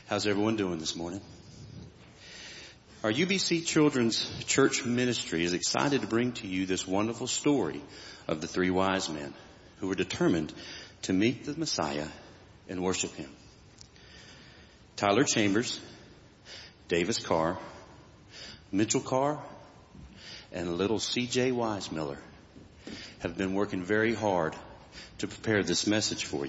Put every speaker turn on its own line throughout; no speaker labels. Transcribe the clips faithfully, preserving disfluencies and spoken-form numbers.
How's everyone doing this morning? Our U B C Children's Church Ministry is excited to bring to you this wonderful story of the three wise men who were determined to meet the Messiah and worship him. Tyler Chambers, Davis Carr, Mitchell Carr, and little C J Weismiller have been working very hard to prepare this message for you.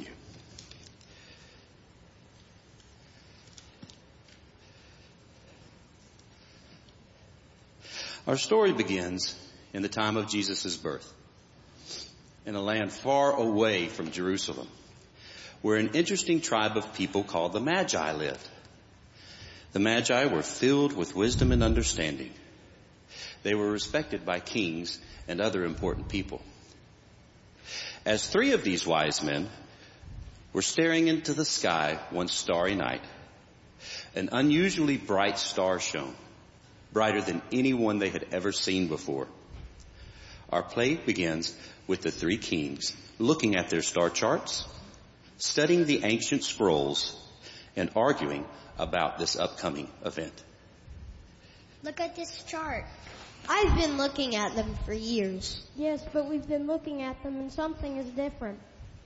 Our story begins in the time of Jesus' birth, in a land far away from Jerusalem, where an interesting tribe of people called the Magi lived. The Magi were filled with wisdom and understanding. They were respected by kings and other important people. As three of these wise men were staring into the sky one starry night, an unusually bright star shone, brighter than anyone they had ever seen before. Our play begins with the three kings looking at their star charts, studying the ancient scrolls, and arguing about this upcoming event.
Look at this chart.
I've been looking at them for years.
Yes, but we've been looking at them and something is different.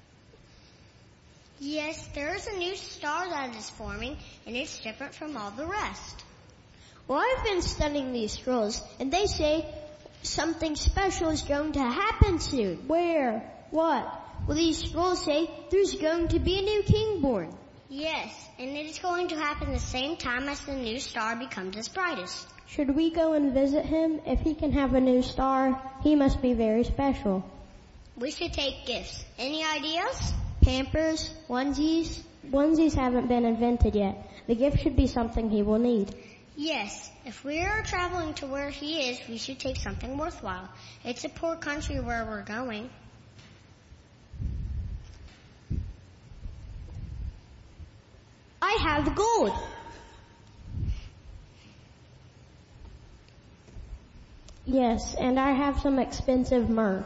Yes, there is a new star that is forming, and it's different from all the rest.
Well, I've been studying these scrolls, and they say something special is going to happen soon.
Where? What?
Well, these scrolls say there's going to be a new king born.
Yes, and it is going to happen the same time as the new star becomes its brightest.
Should we go and visit him? If he can have a new star, he must be very special.
We should take gifts. Any ideas?
Pampers, onesies.
Onesies haven't been invented yet. The gift should be something he will need.
Yes, if we are traveling to where he is, we should take something worthwhile. It's a poor country where we're going.
I have gold.
Yes, and I have some expensive myrrh.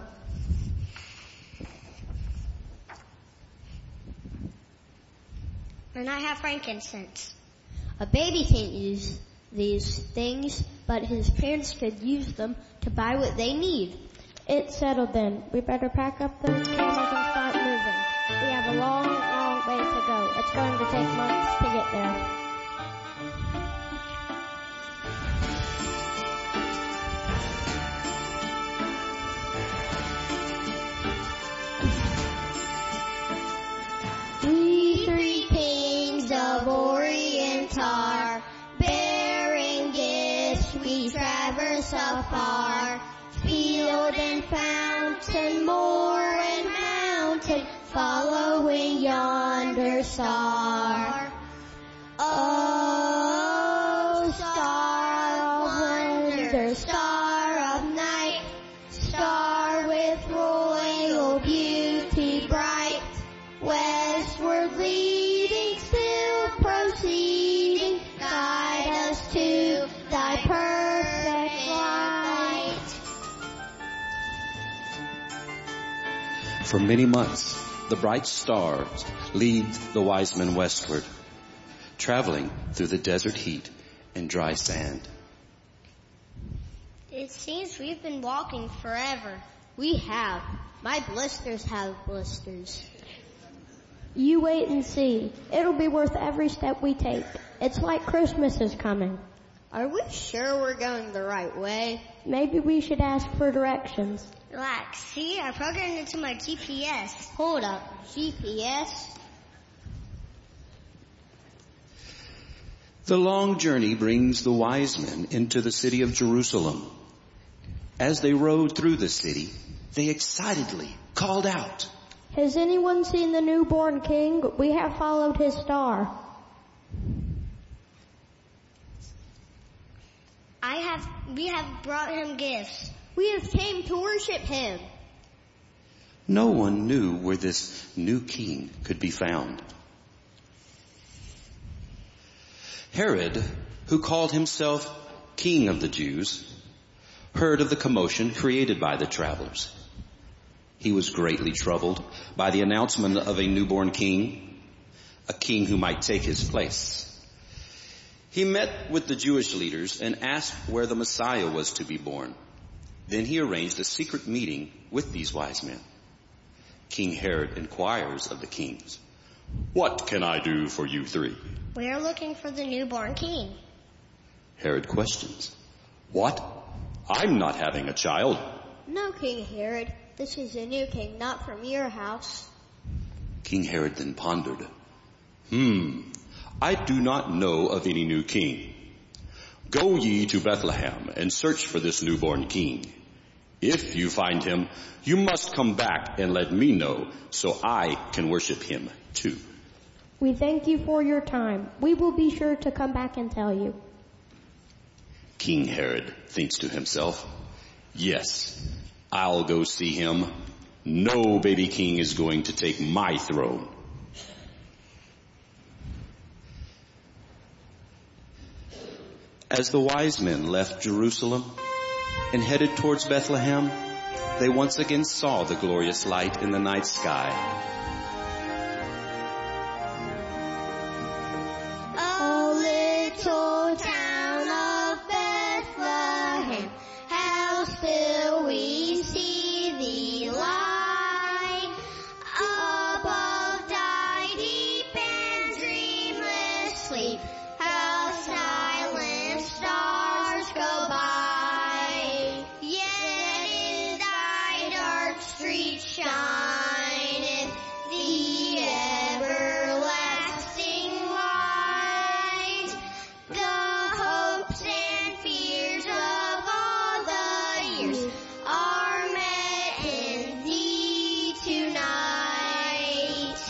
And I have frankincense.
A baby can't use these things, but his parents could use them to buy what they need.
It's settled then. We better pack up the camels and start moving. We have a long, long way to go. It's going to take months to get there.
We three kings of Orient are, bearing gifts we traverse afar, field and fountain, moor and mountain, following yonder star. Oh, star of wonder, star of night, star with royal beauty bright, westward leading, still proceeding, guide us to thy perfect light.
For many months, the bright stars lead the wise men westward, traveling through the desert heat and dry sand.
It seems we've been walking forever.
We have. My blisters have blisters.
You wait and see. It'll be worth every step we take. It's like Christmas is coming.
Are we sure we're going the right way?
Maybe we should ask for directions.
Relax. See, I programmed it to my G P S.
Hold up. G P S?
The long journey brings the wise men into the city of Jerusalem. As they rode through the city, they excitedly called out,
Has anyone seen the newborn king? We have followed his star.
I have, we have brought him gifts.
We have came to worship him.
No one knew where this new king could be found. Herod, who called himself King of the Jews, heard of the commotion created by the travelers. He was greatly troubled by the announcement of a newborn king, a king who might take his place. He met with the Jewish leaders and asked where the Messiah was to be born. Then he arranged a secret meeting with these wise men. King Herod inquires of the kings, "What can I do for you three?"
We are looking for the newborn king.
Herod questions, "What? I'm not having a child."
No, King Herod, this is a new king, not from your house.
King Herod then pondered, Hmm, I do not know of any new king. Go ye to Bethlehem and search for this newborn king. If you find him, you must come back and let me know so I can worship him too.
We thank you for your time. We will be sure to come back and tell you.
King Herod thinks to himself, yes, I'll go see him. No baby king is going to take my throne. As the wise men left Jerusalem and headed towards Bethlehem, they once again saw the glorious light in the night sky.
Oh, little town of Bethlehem, how still we see thee lie. Above thy deep and dreamless sleep, how silent stars go by. Yet in thy dark streets shineth the everlasting light. The hopes and fears of all the years are met in thee tonight.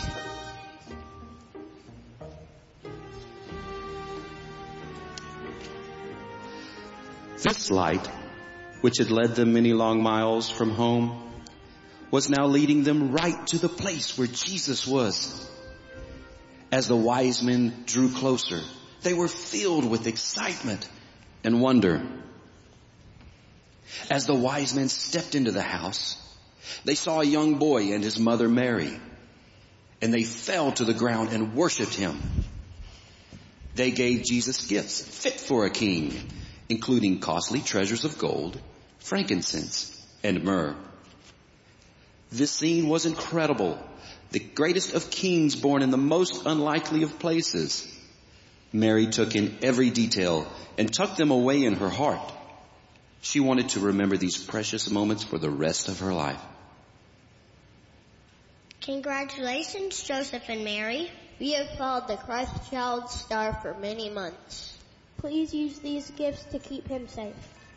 This light, which had led them many long miles from home, was now leading them right to the place where Jesus was. As the wise men drew closer, they were filled with excitement and wonder. As the wise men stepped into the house, they saw a young boy and his mother Mary, and they fell to the ground and worshiped him. They gave Jesus gifts fit for a king, including costly treasures of gold, frankincense, and myrrh. This scene was incredible. The greatest of kings born in the most unlikely of places. Mary took in every detail and tucked them away in her heart. She wanted to remember these precious moments for the rest of her life.
Congratulations, Joseph and Mary.
We have followed the Christ child's star for many months.
Please use these gifts to keep him safe.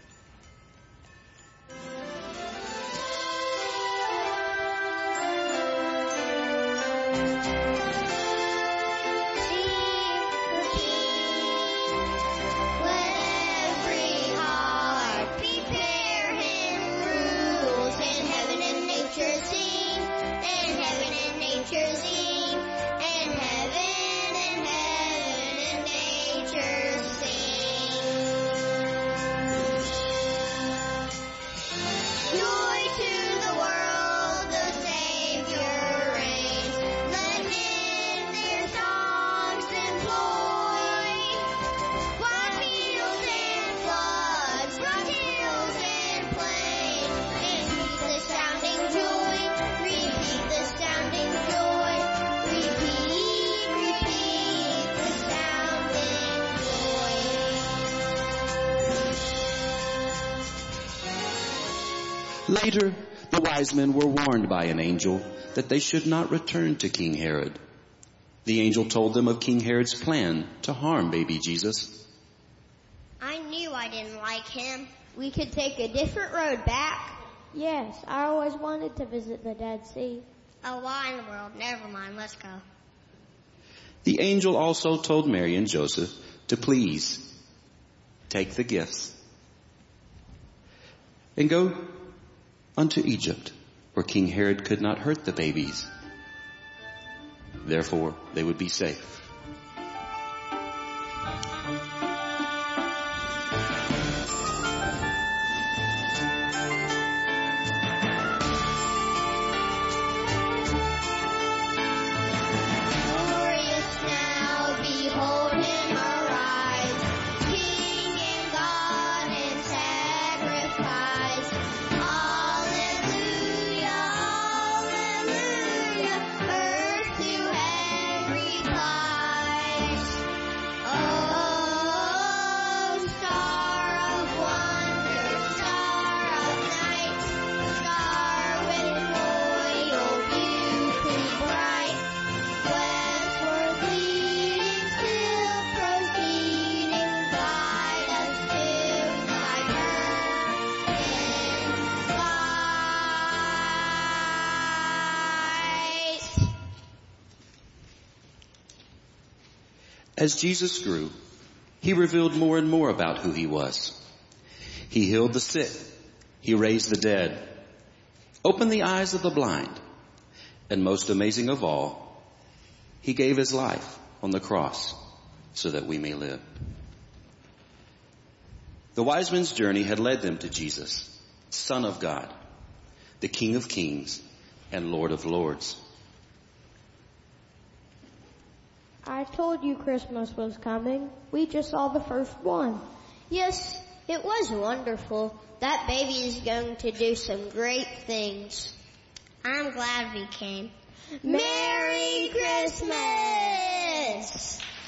Later, the wise men were warned by an angel that they should not return to King Herod. The angel told them of King Herod's plan to harm baby Jesus.
I knew I didn't like him.
We could take a different road back.
Yes, I always wanted to visit the Dead Sea.
Oh, why in the world? Never mind, let's go.
The angel also told Mary and Joseph to please take the gifts and go unto Egypt, where King Herod could not hurt the babies. Therefore, they would be safe.
Glorious now, behold him arise.
As Jesus grew, he revealed more and more about who he was. He healed the sick. He raised the dead, opened the eyes of the blind, and most amazing of all, he gave his life on the cross so that we may live. The wise men's journey had led them to Jesus, Son of God, the King of Kings and Lord of Lords.
I told you Christmas was coming. We just saw the first one.
Yes, it was wonderful. That baby is going to do some great things.
I'm glad we came.
Merry Christmas!